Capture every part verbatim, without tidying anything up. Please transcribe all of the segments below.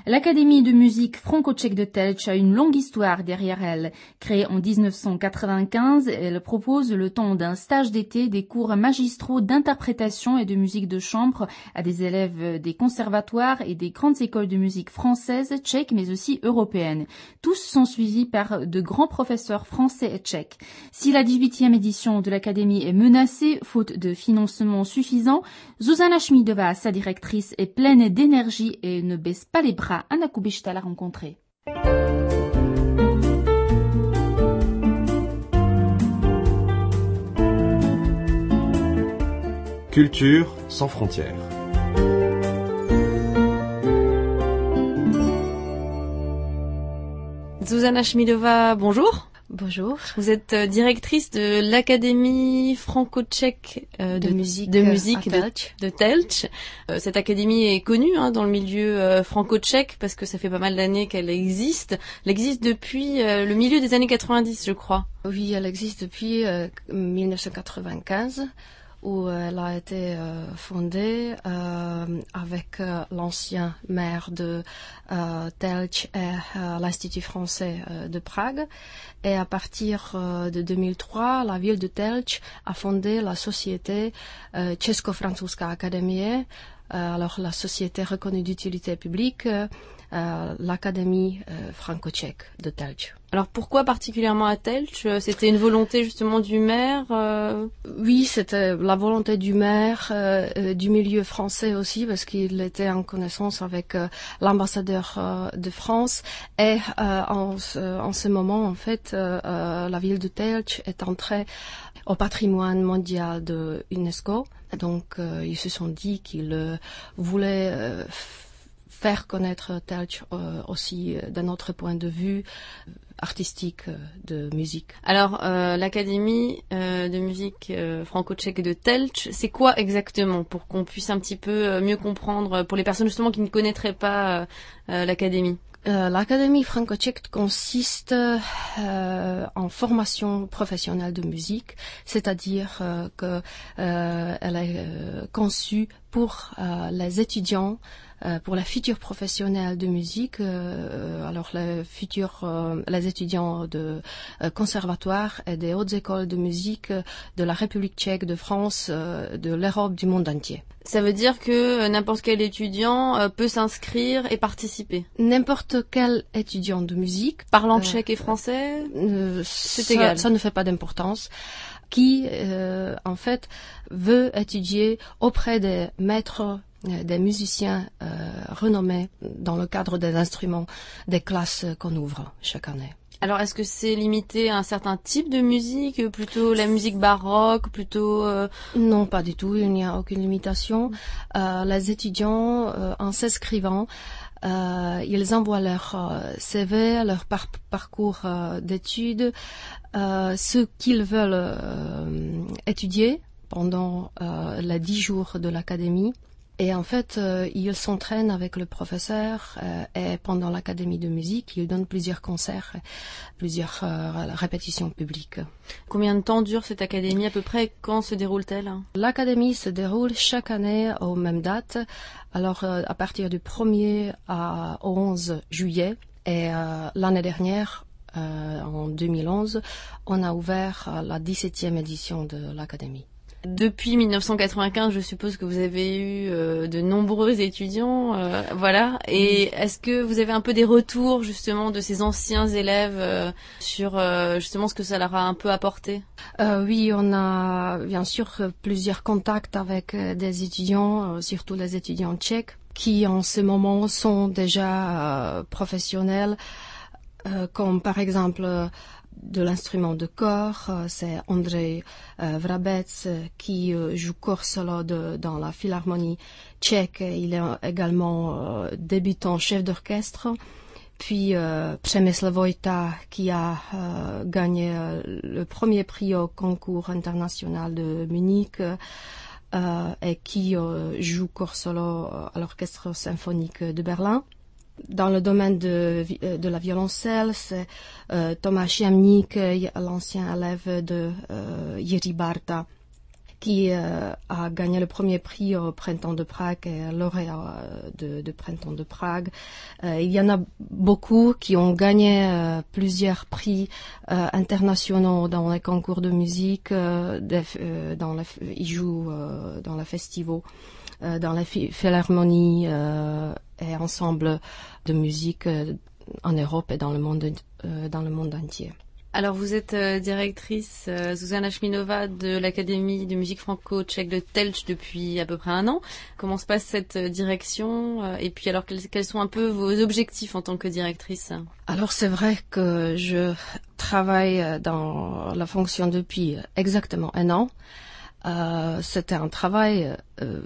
L'Académie de musique franco-tchèque de Telč a une longue histoire derrière elle. Créée en dix-neuf cent quatre-vingt-quinze, elle propose le temps d'un stage d'été des cours magistraux d'interprétation et de musique de chambre à des élèves des conservatoires et des grandes écoles de musique françaises, tchèques mais aussi européennes. Tous sont suivis par de grands professeurs français et tchèques. Si la dix-huitième édition de l'Académie est menacée, faute de financement suffisant, Zuzana Schmidová, sa directrice, est pleine d'énergie et ne baisse pas les bras. Anna Kubishta l'a rencontrée. Culture sans frontières. Zuzana Schmidová, bonjour. Bonjour. Vous êtes directrice de l'Académie franco-tchèque euh, de, de musique, de, musique de, de Telč. Euh, cette académie est connue hein, dans le milieu euh, franco-tchèque parce que ça fait pas mal d'années qu'elle existe. Elle existe depuis euh, le milieu des années quatre-vingt-dix, je crois. Oui, elle existe depuis euh, dix-neuf cent quatre-vingt-quinze. Où elle a été euh, fondée euh, avec euh, l'ancien maire de euh, Telč et euh, l'Institut français euh, de Prague. Et à partir euh, de deux mille trois, la ville de Telč a fondé la société euh, Česko-Francouzská akademie, euh, alors la société reconnue d'utilité publique, euh, euh, l'Académie euh, franco-tchèque de Telč. Alors pourquoi particulièrement à Telč? C'était une volonté justement du maire euh... Oui, c'était la volonté du maire, euh, du milieu français aussi, parce qu'il était en connaissance avec euh, l'ambassadeur euh, de France. Et euh, en, en ce moment, en fait, euh, euh, la ville de Telč est entrée au patrimoine mondial de l'UNESCO. Donc, euh, ils se sont dit qu'ils euh, voulaient euh, faire connaître Telč euh, aussi euh, d'un autre point de vue artistique euh, de musique. Alors, euh, l'Académie euh, de musique euh, franco-tchèque de Telč, c'est quoi exactement pour qu'on puisse un petit peu euh, mieux comprendre pour les personnes justement qui ne connaîtraient pas euh, l'Académie? Euh, L'Académie franco-tchèque consiste euh, en formation professionnelle de musique, c'est-à-dire euh, que euh, elle est euh, conçue pour euh, les étudiants, euh, pour les futurs professionnels de musique, euh, alors les futurs, euh, les étudiants de euh, conservatoires et des hautes écoles de musique de la République tchèque, de France, euh, de l'Europe, du monde entier. Ça veut dire que n'importe quel étudiant euh, peut s'inscrire et participer. N'importe quel étudiant de musique, parlant euh, tchèque et français, euh, c'est ça, égal. Ça ne fait pas d'importance. Qui, euh, en fait, veut étudier auprès des maîtres, euh, des musiciens euh, renommés dans le cadre des instruments, des classes qu'on ouvre chaque année. Alors, est-ce que c'est limité à un certain type de musique, plutôt la musique baroque, plutôt... Euh... Non, pas du tout, il n'y a aucune limitation. Euh, les étudiants, euh, en s'inscrivant, euh, ils envoient leur euh, C V, leur par- parcours euh, d'études, euh, ce qu'ils veulent euh, étudier pendant euh, les dix jours de l'académie. Et en fait, euh, ils s'entraînent avec le professeur euh, et pendant l'académie de musique, ils donnent plusieurs concerts, plusieurs euh, répétitions publiques. Combien de temps dure cette académie à peu près? Quand se déroule-t-elle? L'académie se déroule chaque année aux mêmes dates, alors euh, à partir du premier au onze juillet. Et euh, l'année dernière, euh, en deux mille onze, on a ouvert euh, la dix-septième édition de l'académie. Depuis dix-neuf cent quatre-vingt-quinze, je suppose que vous avez eu euh, de nombreux étudiants, euh, voilà. Et est-ce que vous avez un peu des retours justement de ces anciens élèves euh, sur euh, justement ce que ça leur a un peu apporté? euh, Oui, on a bien sûr plusieurs contacts avec euh, des étudiants, euh, surtout les étudiants tchèques, qui en ce moment sont déjà euh, professionnels, euh, comme par exemple euh, de l'instrument de corps, c'est Andrej euh, Vrabec qui euh, joue corps solo de, dans la Philharmonie tchèque. Il est également euh, débutant chef d'orchestre. Puis euh, Přemysl Vojta qui a euh, gagné euh, le premier prix au concours international de Munich euh, et qui euh, joue corps solo à l'orchestre symphonique de Berlin. Dans le domaine de, de la violoncelle, c'est euh, Tomáš Jamník, l'ancien élève de euh, Jiří Bárta. qui euh, a gagné le premier prix au Printemps de Prague et lauréat de, de Printemps de Prague. Euh, il y en a beaucoup qui ont gagné euh, plusieurs prix euh, internationaux dans les concours de musique, euh, des, euh, dans les, ils jouent euh, dans les festivals, euh, dans les philharmonies euh, et ensembles de musique euh, en Europe et dans le monde, euh, dans le monde entier. Alors vous êtes euh, directrice euh, Zuzana Šminová de l'Académie de musique franco-tchèque de Telč depuis à peu près un an. Comment se passe cette euh, direction euh, et puis alors quels, quels sont un peu vos objectifs en tant que directrice? Alors c'est vrai que je travaille dans la fonction depuis exactement un an. Euh, c'était un travail euh,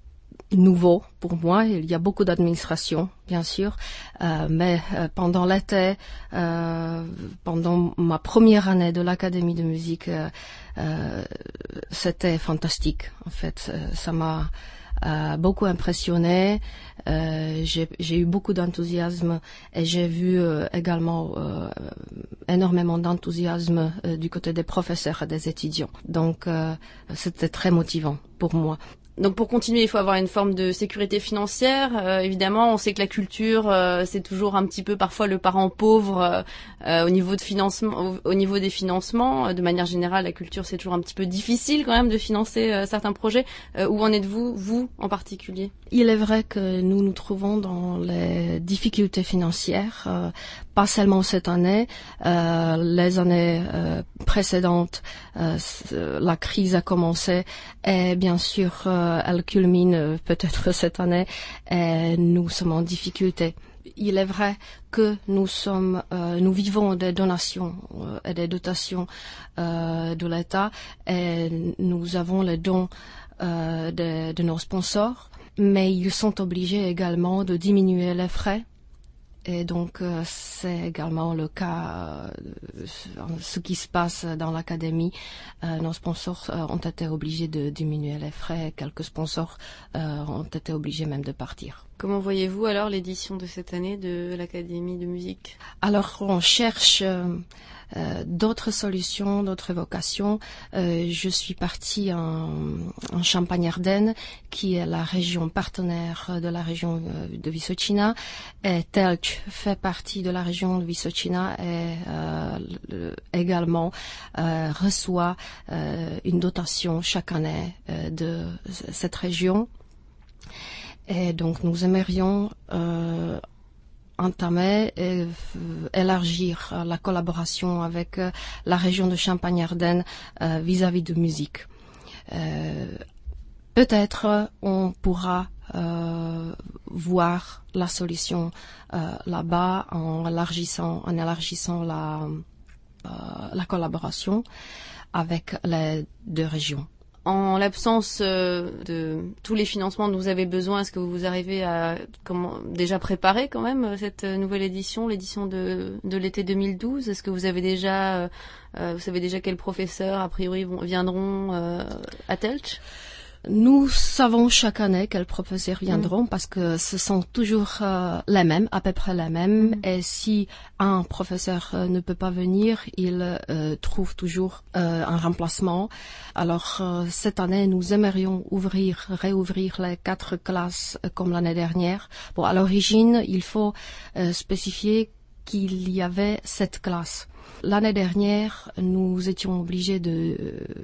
nouveau pour moi. Il y a beaucoup d'administration, bien sûr, euh, mais euh, pendant l'été, euh, pendant ma première année de l'Académie de musique, euh, euh, c'était fantastique. En fait, euh, ça m'a euh, beaucoup impressionné. Euh, j'ai, j'ai eu beaucoup d'enthousiasme et j'ai vu euh, également euh, énormément d'enthousiasme euh, du côté des professeurs et des étudiants. Donc, euh, c'était très motivant pour moi. Donc pour continuer, il faut avoir une forme de sécurité financière. Euh, évidemment, on sait que la culture, euh, c'est toujours un petit peu parfois le parent pauvre euh, euh, au niveau de financement, au, au niveau des financements. De manière générale, la culture, c'est toujours un petit peu difficile quand même de financer euh, certains projets. Euh, où en êtes-vous, vous en particulier? Il est vrai que nous nous trouvons dans les difficultés financières, euh, pas seulement cette année. Euh, les années euh, précédentes, euh, la crise a commencé et bien sûr, euh, elle culmine peut-être cette année et nous sommes en difficulté. Il est vrai que nous sommes, euh, nous vivons des donations euh, et des dotations euh, de l'État et nous avons les dons euh, de, de nos sponsors, mais ils sont obligés également de diminuer les frais. Et donc, euh, c'est également le cas, euh, ce qui se passe dans l'académie. Euh, nos sponsors euh, ont été obligés de diminuer les frais. Quelques sponsors euh, ont été obligés même de partir. Comment voyez-vous alors l'édition de cette année de l'Académie de musique? Alors, on cherche euh, euh, d'autres solutions, d'autres vocations. Euh, je suis partie en, en Champagne-Ardenne, qui est la région partenaire de la région de Vysočina. Et Telč fait partie de la région de Vysočina et euh, le, également euh, reçoit euh, une dotation chaque année euh, de cette région. Et donc nous aimerions euh, entamer et euh, élargir euh, la collaboration avec euh, la région de Champagne-Ardenne euh, vis-à-vis de musique. Euh, peut-être on pourra euh, voir la solution euh, là-bas en élargissant, en élargissant la, euh, la collaboration avec les deux régions. En l'absence euh, de tous les financements dont vous avez besoin, est-ce que vous arrivez à comment, déjà préparer quand même cette nouvelle édition, l'édition de, de l'été deux mille douze? Est-ce que vous avez déjà, euh, vous savez déjà quels professeurs a priori vont, viendront euh, à Telč? Nous savons chaque année quels professeurs viendront mmh. parce que ce sont toujours euh, les mêmes, à peu près les mêmes. Mmh. Et si un professeur euh, ne peut pas venir, il euh, trouve toujours euh, un remplacement. Alors euh, cette année, nous aimerions ouvrir, réouvrir les quatre classes euh, comme l'année dernière. Bon, à l'origine, il faut euh, spécifier qu'il y avait sept classes. L'année dernière, nous étions obligés de,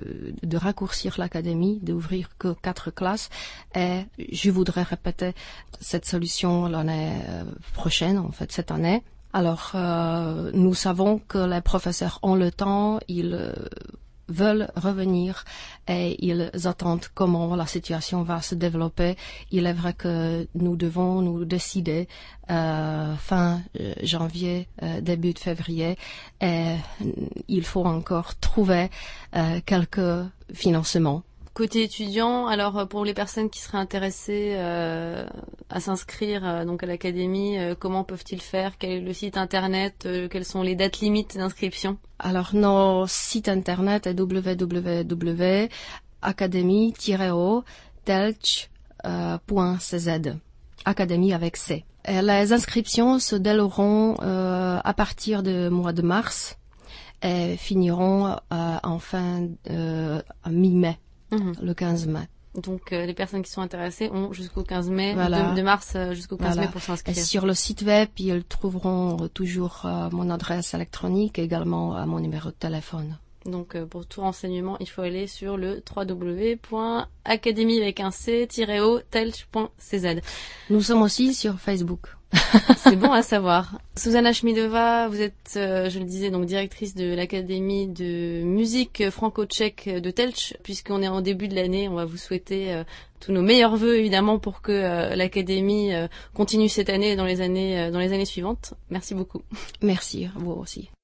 de raccourcir l'académie, d'ouvrir que quatre classes et je voudrais répéter cette solution l'année prochaine, en fait cette année. Alors, euh, nous savons que les professeurs ont le temps, ils euh, veulent revenir et ils attendent comment la situation va se développer. Il est vrai que nous devons nous décider euh, fin janvier, euh, début de février et il faut encore trouver euh, quelques financements. Côté étudiant, alors pour les personnes qui seraient intéressées euh, à s'inscrire euh, donc à l'académie, euh, comment peuvent-ils faire? Quel est le site internet? euh, Quelles sont les dates limites d'inscription? Alors nos sites internet est w w w point académie tiret o telč point c z, académie avec C. Et les inscriptions se dérouleront euh, à partir du mois de mars et finiront euh, en fin euh, mi-mai. mmh. le quinze mai. Donc euh, les personnes qui sont intéressées ont jusqu'au quinze mai, voilà. de, de mars euh, jusqu'au quinze voilà. mai pour s'inscrire. Et sur le site web, ils trouveront toujours euh, mon adresse électronique, également euh, mon numéro de téléphone. Donc euh, pour tout renseignement, il faut aller sur le w w w point académie avec un c tiret o telch point c z. Nous sommes aussi sur Facebook. C'est bon à savoir. Zuzana Schmidová, vous êtes, euh, je le disais, donc directrice de l'Académie de musique franco-tchèque de Telch. Puisqu'on est en début de l'année, on va vous souhaiter euh, tous nos meilleurs vœux évidemment pour que euh, l'Académie euh, continue cette année et dans les années, euh, dans les années suivantes. Merci beaucoup. Merci, vous aussi.